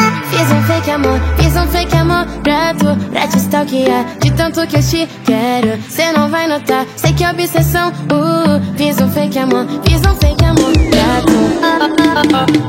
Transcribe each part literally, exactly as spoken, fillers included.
Fiz um fake amor, fiz um fake amor pra tu, pra te stalkear. De tanto que eu te quero, cê não vai notar, sei que é obsessão. uh, Fiz um fake amor, fiz um fake amor pra tu.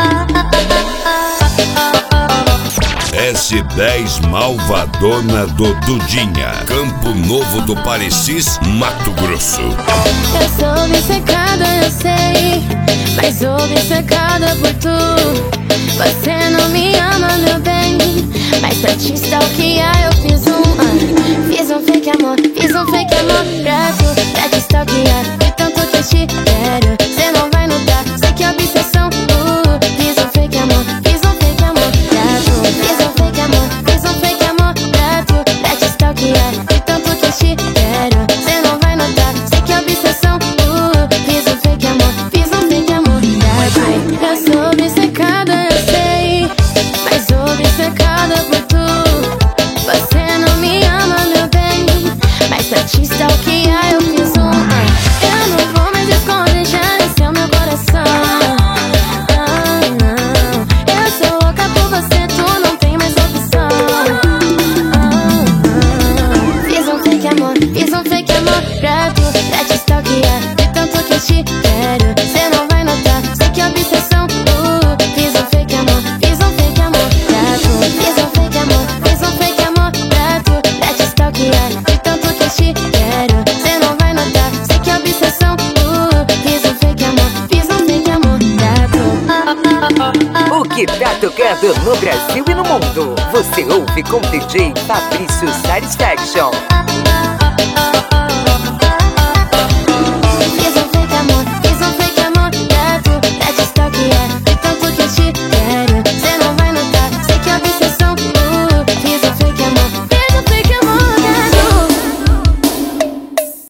S dez Malvadona do Dudinha, Campo Novo do Parecis, Mato Grosso. Eu sou obcecada, eu sei, mas obcecada por tu. Você não me ama, meu bem, mas pra te stalkear eu fiz um uh, Fiz um fake amor, fiz um fake amor pra tu, pra te stalkear. De tanto que eu te quero, cê não vai notar, sei que é obsessão. uh, Fiz um fake amor, fiz um fake amor pra tu. Fiz um fake amor, fiz um fake amor pra tu, pra te stalkear. De tanto que eu te quero, cê não vai notar, sei que é obsessão. uh, Fiz um fake amor, fiz um fake amor pra tu. Eu sou obcecada, eu sei, mas obcecada por tu. Você não me ama, meu bem, mas pra te stalkear eu fiz um uh, Eu não vou mais esconder, já nasceu meu coração. ah, não. Eu sou louca por você, tu não tem mais opção. ah, ah. Fiz um fake amor, fiz um fake amor pra tu, pra te stalkear. De tanto que eu te quero, cê não vai notar, sei que é obsessão. uh, Fiz um fake amor, fiz um fake amor pra tu. Fiz um fake amor, fiz um fake amor pra tu, pra te stalkear. De tanto que eu te quero, cê não vai notar, sei que é obsessão. uh, Fiz um fake amor, fiz um fake amor pra tu. O que tá tocando no Brasil e no mundo, você ouve com D J Fabrício Satisfaction.